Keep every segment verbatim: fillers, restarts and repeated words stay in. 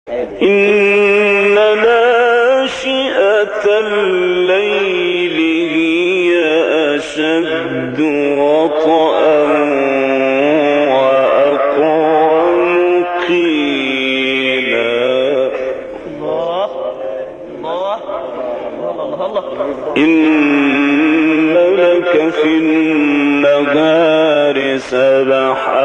إن ناشئة الليل هي أشد وطئا وأقوم قيلا. الله الله الله الله. إن لك في النهار سبحا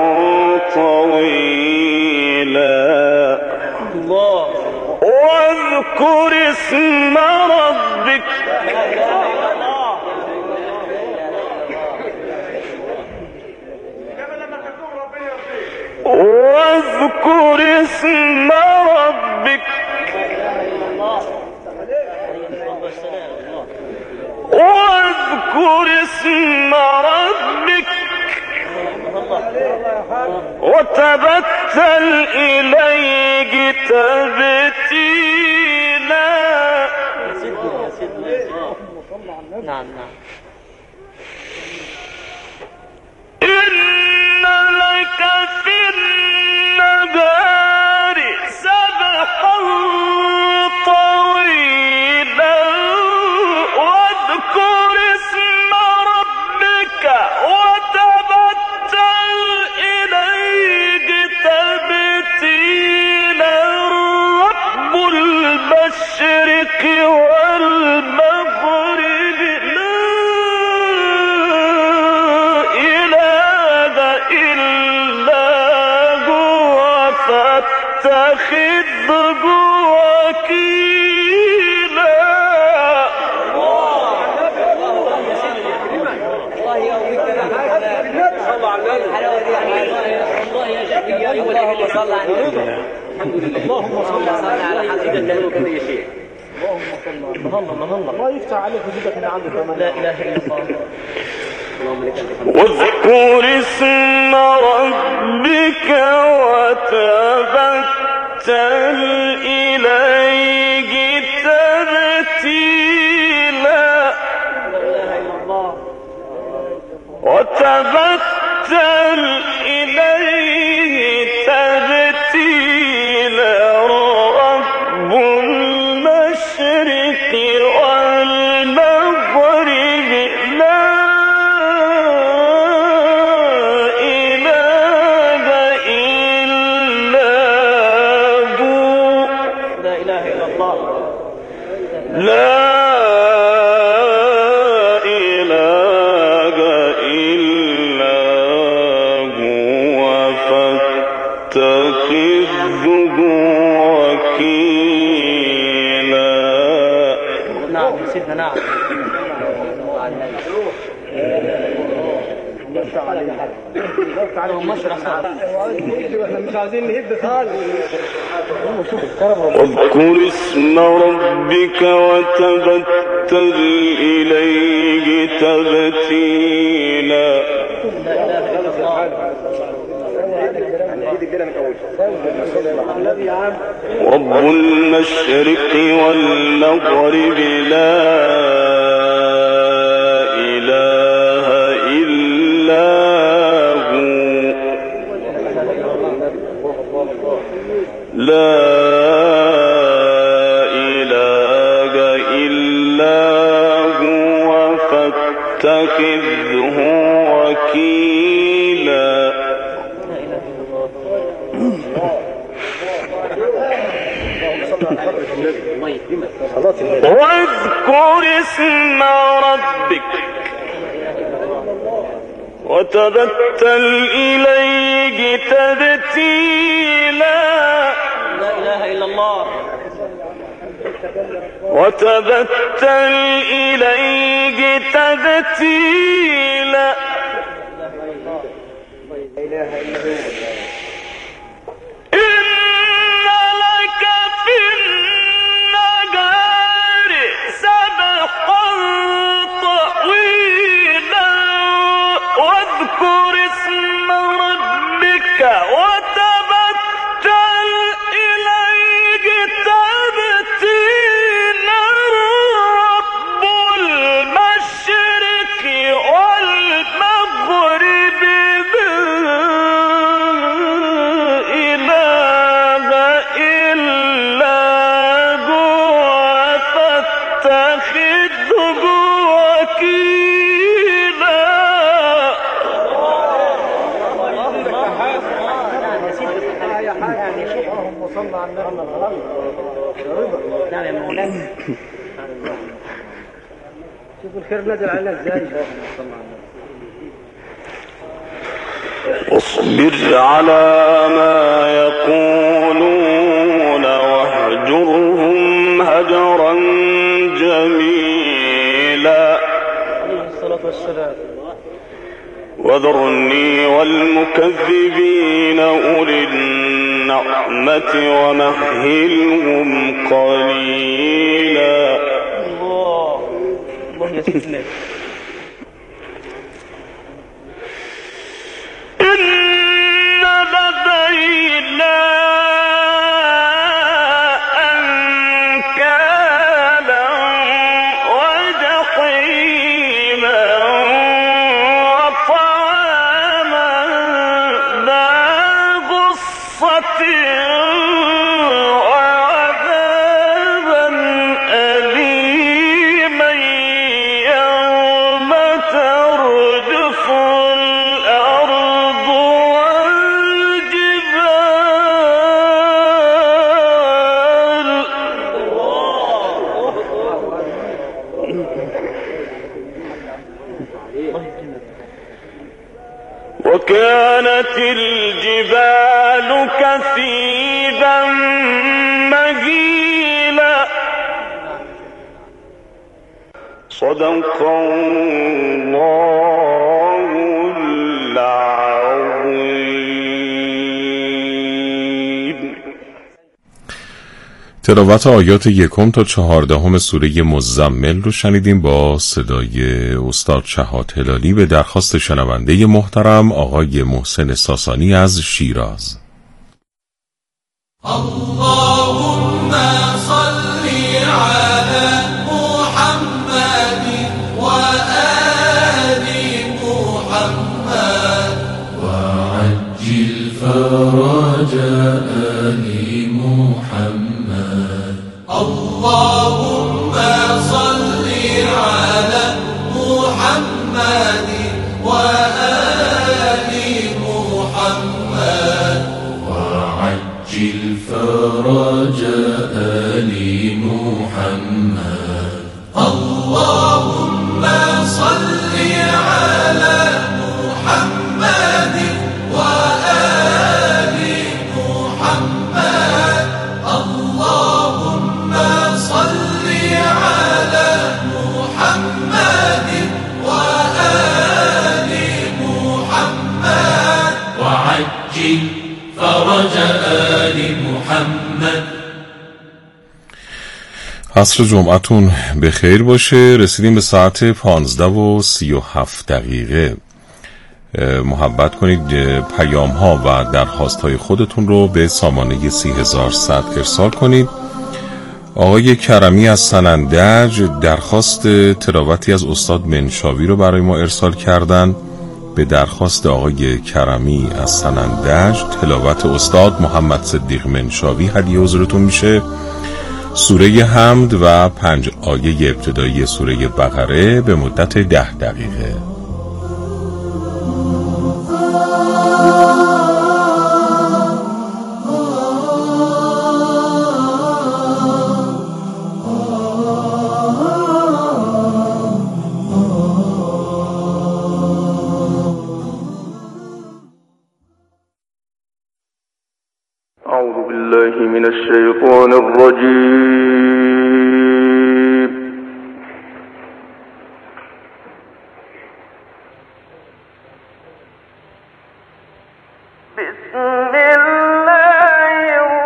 طويلا. الله. واذكر اسم ربك واذكر اسم ربك واذكر اسم ربك وتبتل إليه تبتيلا. نعم نعم. إن لك في النهار سبحا طويلا واذكر اسم ربك وتبتل إليه تبتيلا. رب المشرق والمغرب لا إله إلا هو فاتخذه وكيلا. اللهم صل على اللهم صل على حبيبك النبي يا شيخ. اللهم صل الله الله يفتح عليك وجودك من عندك. لا اله الا الله. واذكر اسم ربك وتبتل إليه تبتيلا. وتبتل إليه تبتيلا. رب المشرق والمغرب لا إله إلا هو. لا اله الا الله. لا إله إلا هو فاتخذه وكيلا. نعم سيدنا نعم. واذكر اسم ربك وتبتل إليه تبتيلا. رب المشرق والمغرب لا إله إلا هو. لا إله إلا هو فاتخذه وكيلا. واذكر اسم ربك وتبتل إليه تبتيلا. لا اله الا الله. وتبتل إليه تبتيلا. إن لك في النهار سبحا طويلا واذكر اسم ربك وتبتل إليه تبتيلا. رب المشرق والمغرب لا اللهم صل على النبي. نعم يا مولانا. شوف الخير نزل علينا ازاي. واصبر على ما يقولون واهجرهم هجرا جميلا. عليه الصلاة والسلام. وذرني والمكذبين أولي النعمة ومهلهم قليلا. الله الله يا سيدنا. إن لدينا أنكالا وجحيما وطعاما ذا غصة وعذابا أليما يوم ترجف الأرض وكانت الجبال كثيبا مهيلا. صدق الله العظيم. تلاوت آیات یکم تا چهاردهم سوره مزمل رو شنیدیم با صدای استاد شهاد هلالی به درخواست شنونده محترم آقای محسن ساسانی از شیراز. اللهم صل على محمد وآل محمد وعجل فرج آل محمد. اللهم صل على محمد وآل محمد وعجل فرج آل محمد. اللهم صل على محمد وآل محمد. اللهم صل على محمد وآل محمد وعجل فرج آل محمد. عصر جمعتون به خیر باشه. رسیدیم به ساعت پانزده و سی و هفت دقیقه. محبت کنید پیام ها و درخواست های خودتون رو به سامانه سی هزار صد ارسال کنید. آقای کرمی از سنندج درخواست تلاوتی از استاد منشاوی رو برای ما ارسال کردن. به درخواست آقای کرمی از سنندج تلاوت استاد محمد صدیق منشاوی هدیه حضورتون میشه. سوره حمد و پنج آیه ابتدایی سوره بقره به مدت ده دقیقه. أعوذ بالله من الشيطان الرجيم. بسم الله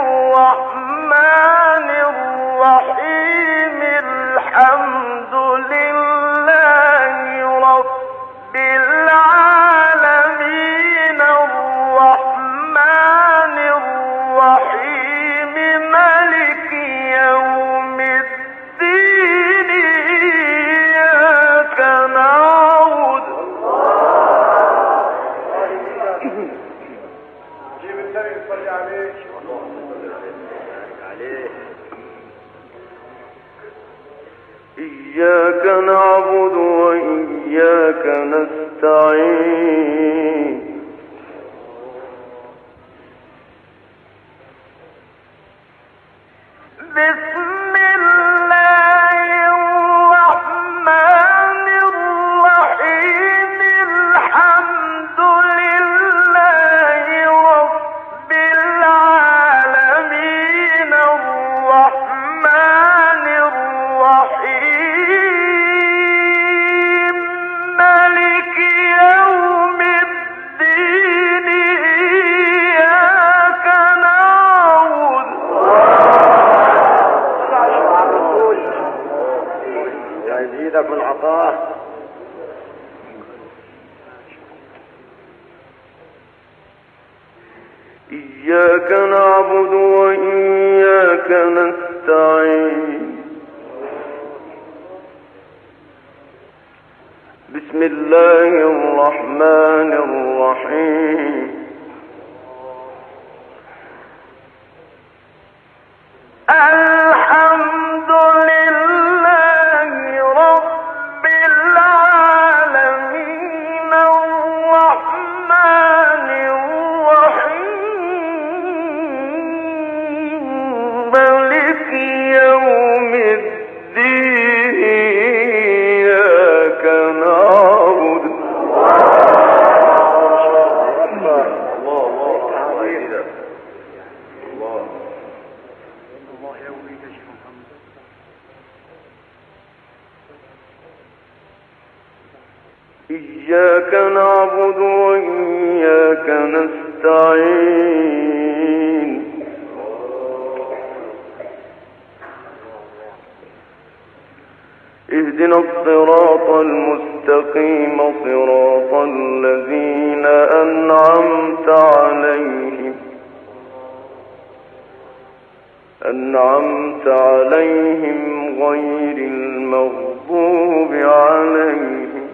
الرحمن الرحيم. الحمد لله رب العالمين الرحمن الرحيم مالك يوم الدين إياك نعبد إياك نعبد وإياك نستعين إياك نعبد وإياك نستعين. بسم الله الرحمن الرحيم. الحمد لله رب العالمين الرحمن الرحيم مالك يوم الدين إياك نعبد. إياك نعبد وإياك نستعين. اهدنا الصراط المستقيم صراط الذين أنعمت عليهم أنعمت عليهم غير المغضوب عليهم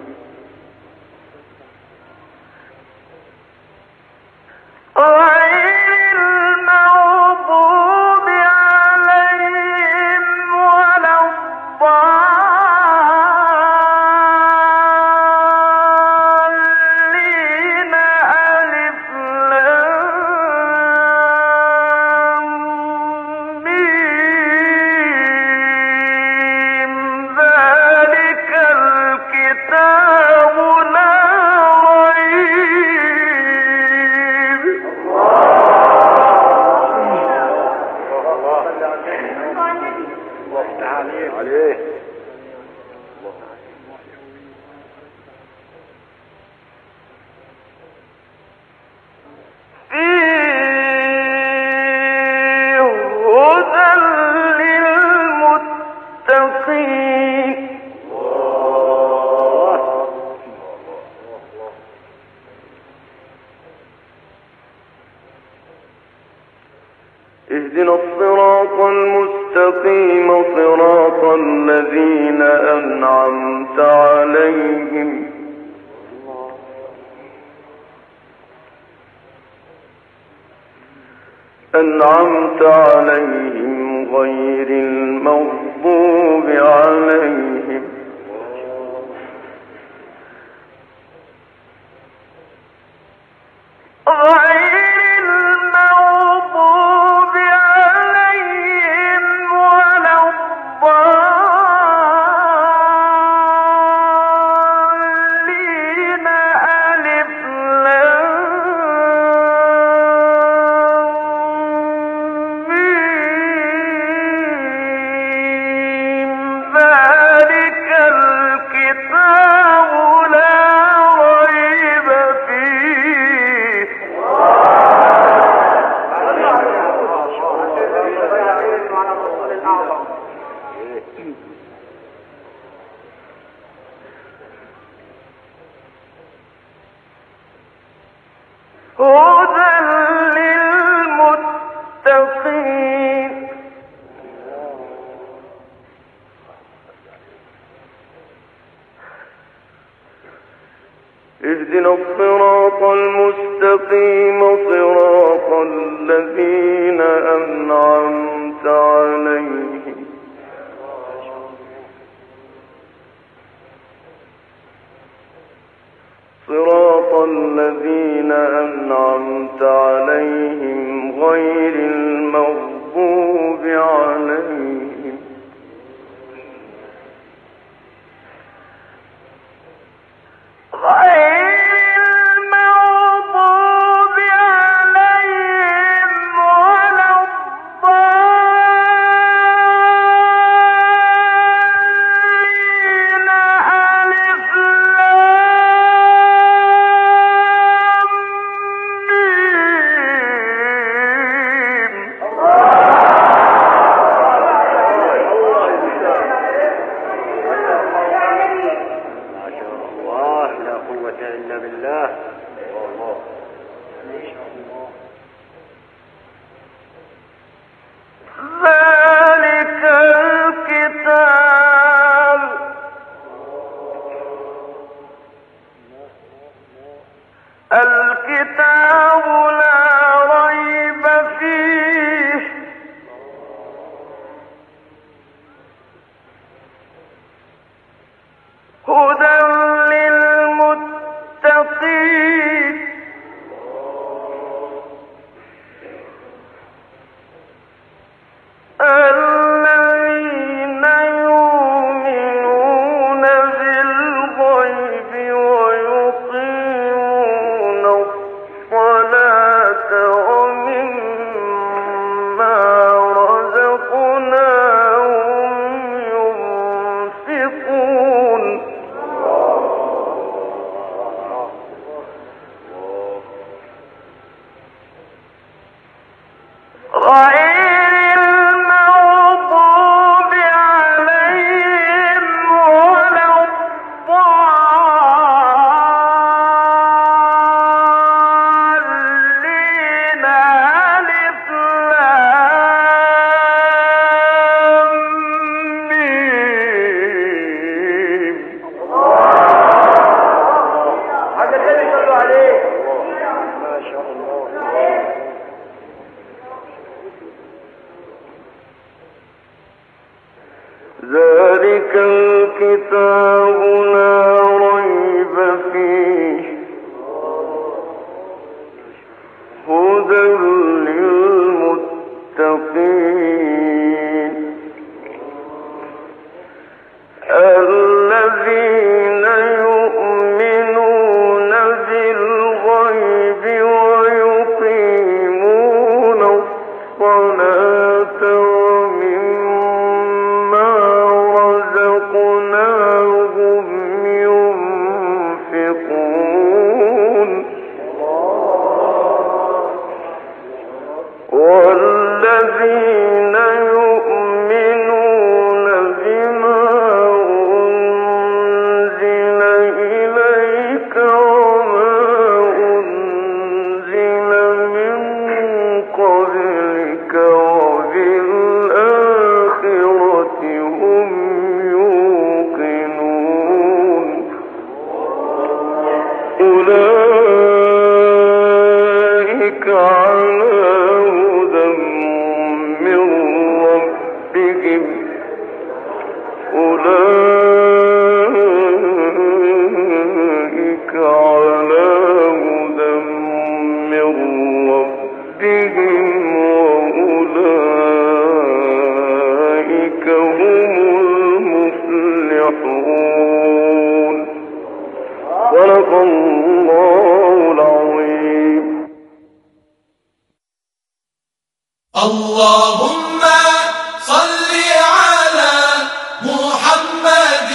غير المغضوب عليهم ولا الضالين. ألف لام ميم ذلك الكتاب لا عليه. فيه هدى للمتقين. اهدنا الصراط المستقيم صراط الذين أنعمت عليهم أنعمت عليهم غير المغضوب عليهم غير المغضوب عليهم ولا الضالين. ألف لام ميم ذلك الكتاب لا ريب فيه. هدى للمتقين. اهدنا الصراط المستقيم صراط الذين أنعمت عليهم صراط الذين أنعمت عليهم غير المغضوب عليهم ذلك الكتاب لا ريب فيه هدى للمتقين الذين يؤمنون بالغيب ويقيمون الصلاة ومما رزقناهم ينفقون والذين يؤمنون بما أنزل إليك وما أنزل من قبلك وبالآخرة هم يوقنون أولئك على هدى من ربهم أولئك على هدى من ربهم وأولئك هم المفلحون صدق الله العظيم. اللهم صل على محمد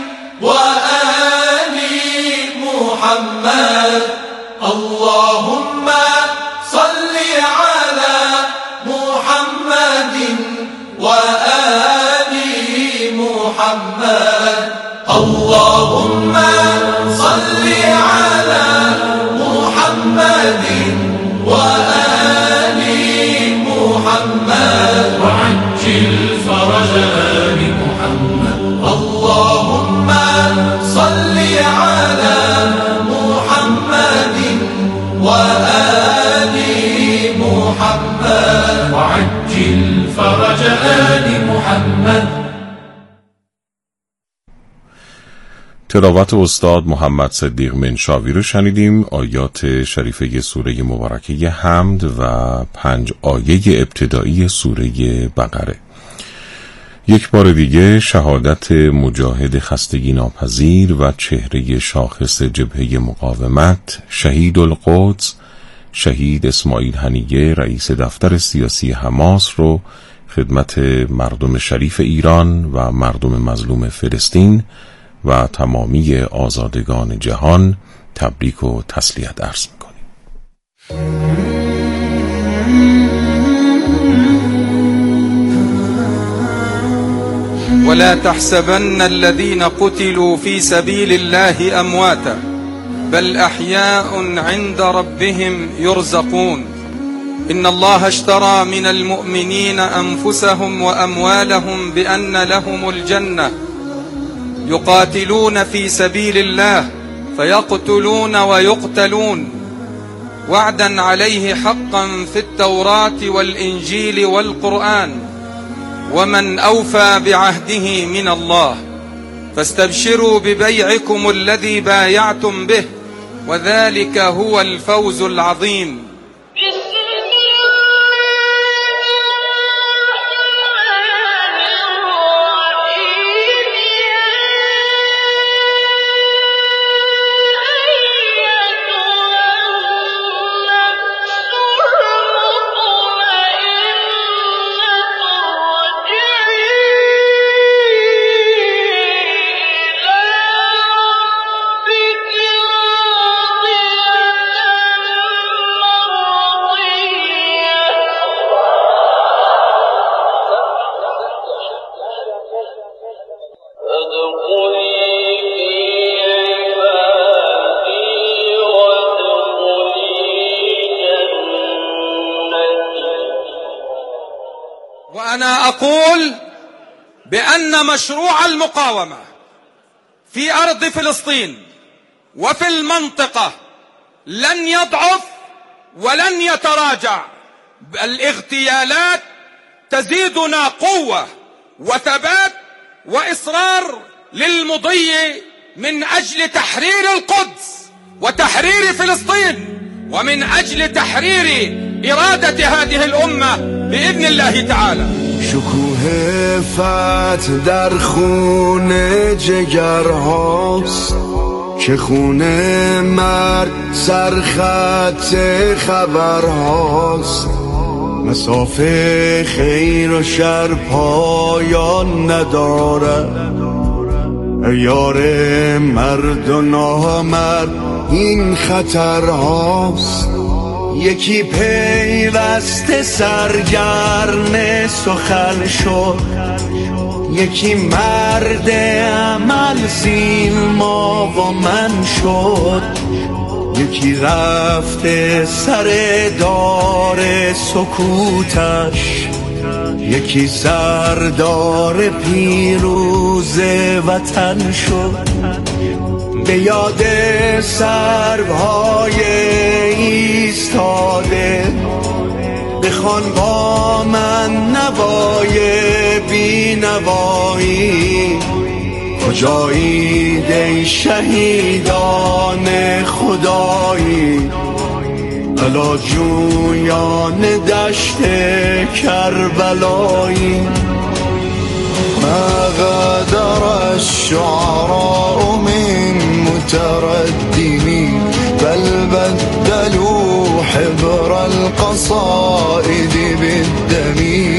وآل محمد. اللهم صل على محمد وآل محمد. اللهم صل على محمد وآل محمد وعجل فرج آل محمد. اللهم صل على محمد وآل محمد وعجل فرج آل محمد. تلاوت استاد محمد صدیق منشاوی رو شنیدیم. آیات شریفه سوره مبارکه حمد و پنج آیه ابتدایی سوره بقره. یک بار دیگه شهادت مجاهد خستگی ناپذیر و چهره شاخص جبهه مقاومت شهید القدس شهید اسماعیل هنیه رئیس دفتر سیاسی حماس رو خدمت مردم شریف ایران و مردم مظلوم فلسطین و تمامی آزادگان جهان تبریک و تسلیت عرض می‌کنیم. ولا تحسبن الذين قتلوا في سبيل الله أمواتا بل أحياء عند ربهم يرزقون إن الله اشترى من المؤمنين أنفسهم وأموالهم بأن لهم الجنة يقاتلون في سبيل الله فيقتلون ويقتلون وعدا عليه حقا في التوراة والإنجيل والقرآن ومن أوفى بعهده من الله فاستبشروا ببيعكم الذي بايعتم به وذلك هو الفوز العظيم. وأنا أقول بأن مشروع المقاومة في أرض فلسطين وفي المنطقة لن يضعف ولن يتراجع. الاغتيالات تزيدنا قوة وثبات وإصرار للمضي من أجل تحرير القدس وتحرير فلسطين ومن أجل تحرير إرادة هذه الأمة بإذن الله تعالى. شکوه فتح در خون جگر هاست، چه خونه مرد سرخط خبر هاست. مسافه خیر و شر پایان نداره، یار مرد و نامرد این خطر هاست. یکی پیوسته سرگرم سخن شد، یکی مرد عمل سیما و من شد. یکی رفته سر دار سکوتش، یکی سردار پیروز وطن شد. به یاد سربهای ایستاده بخوان با من نوای بی نوایی. کجایید ای شهیدان خدایی، الا جویان دشت کربلایی. ما غادر الشعراء من متردمين بل بدلوا حبر القصائد بالدم.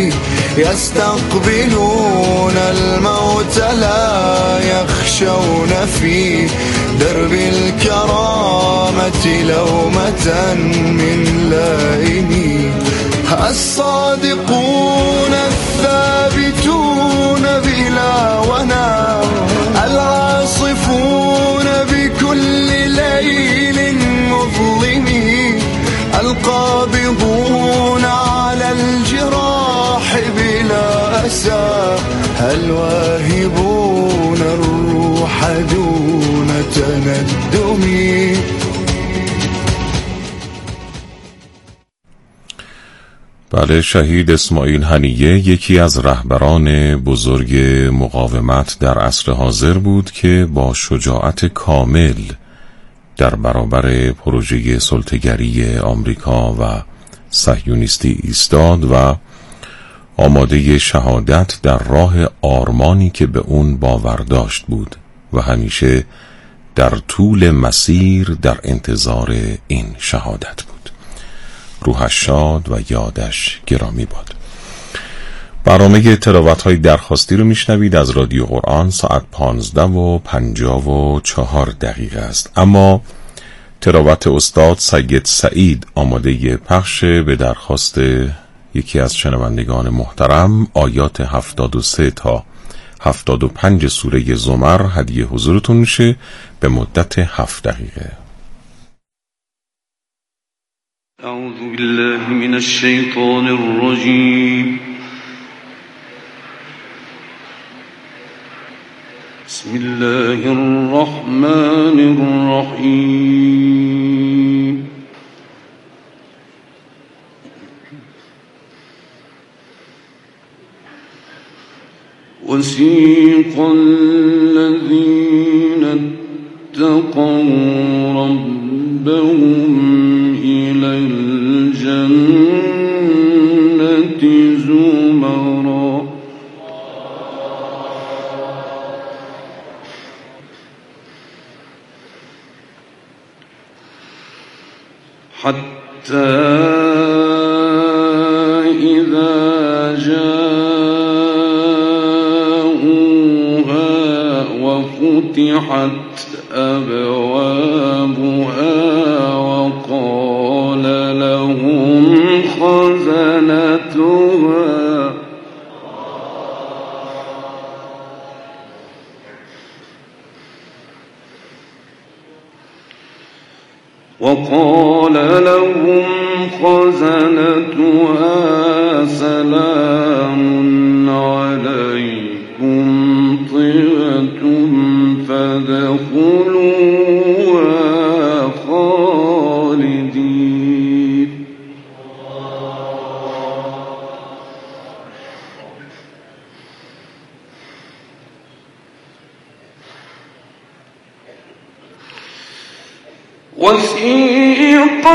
يستقبلون الموت لا يخشون في درب الكرامة لومة من لائم. الصادقون الثابتون بلا ونا، العاصفون بكل ليل مظلم، القابضون على الجراح بلا أسى، الواهبون الروح دون تندم. بله، شهید اسماعیل هنیه یکی از رهبران بزرگ مقاومت در عصر حاضر بود که با شجاعت کامل در برابر پروژه سلطه‌گری آمریکا و صهیونیستی ایستاد و آماده شهادت در راه آرمانی که به اون باور داشت بود و همیشه در طول مسیر در انتظار این شهادت بود. روحش شاد و یادش گرامی باد. برنامه تلاوت‌های درخواستی رو میشنوید از رادیو قرآن. ساعت پانزده و پنجاه و چهار دقیقه است، اما تلاوت استاد سید سعید آماده پخش به درخواست یکی از شنوندگان محترم آیات هفتاد و سه تا هفتاد و پنج سوره زمر هدیه حضورتون میشه به مدت هفت دقیقه. اعوذ بالله من الشیطان الرجیم. بسم الله الرحمن الرحیم. وسیق الذین اتقوا ربهم إلى الجنة زمرا حتى إذا جاءوها وفتحت أبوابها وقال لهم خزنتها وقال لهم خزنتها سلام عليكم طبتم فادخلوها خالدين. وسيق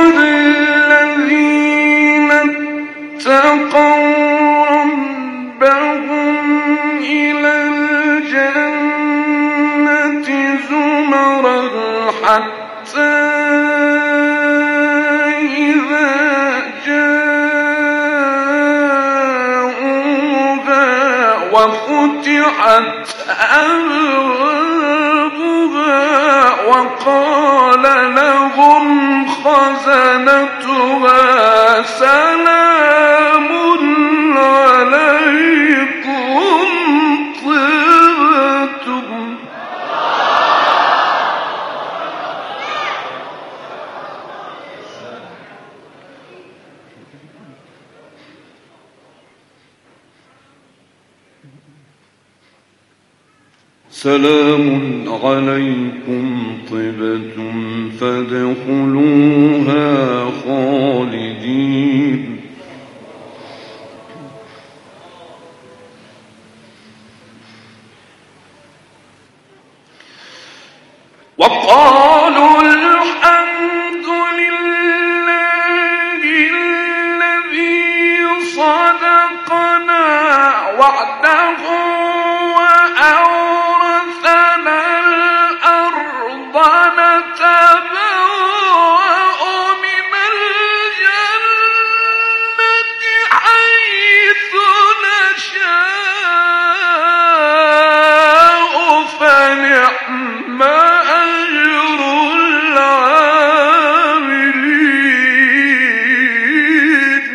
الذين اتقوا ربهم إلى الجنة زمرا حتى إذا جاءوها وفتحت أبوابها وقال لهم خزنتها سلام عليكم طبتم. سلام عليكم طبتم فادخلوها خالدين. وقالوا الحمد لله الذي صدقنا وعده وأورثنا الأرض نتبوأ من الجنة حيث نشاء فنعم أجر العاملين.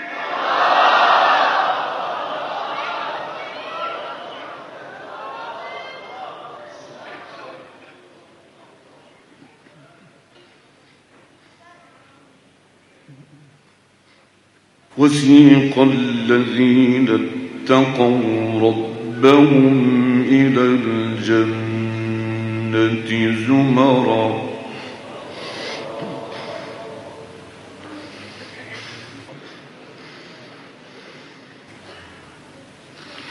وسيق الذين اتقوا ربهم إلى الجنة زمرا